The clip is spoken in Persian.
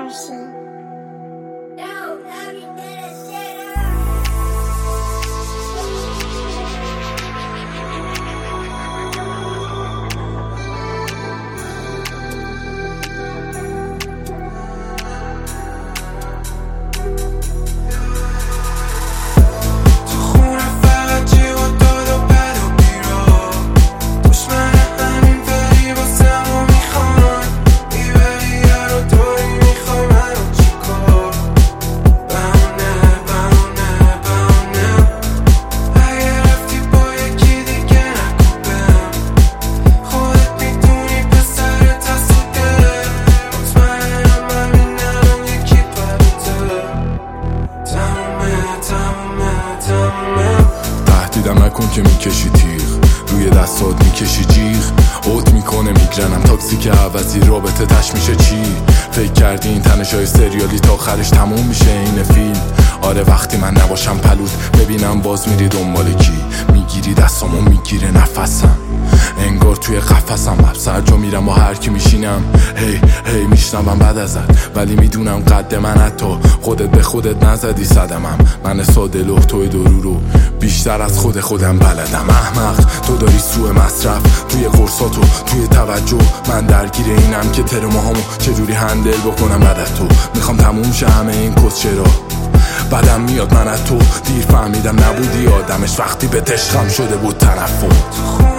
Hershey. تهدیدم نکن که میکشی تیغ، روی دستات میکشی جیغ، اوت میکنه میگرنم تاکسی که عوضی رابطه تش میشه چی؟ فکر کردی این تنشای سریالی تا آخرش تموم میشه این فیلم؟ آره وقتی من نباشم پلود ببینم باز میری دنبال کی، میگیری دستامو میگیره نفسم انگار توی قفسم، هر جا میرم با هر کی میشینم هی میشنوم بعد ازت، ولی میدونم قد من حتی خودت به خودت نزدی صدمم، من ساده لوح توی درو بیشتر از خودم بلدم، احمق تو داری سوء مصرف توی قرصاتو توی توجه، من درگیر اینم که ترماهامو چجوری هندل بکنم بعد از تو، میخوام تموم شه همه این کسچرا، بعدم میاد من از تو، دیر فهمیدم نبودی آدمش وقتی به عشقم شده بود تنفر.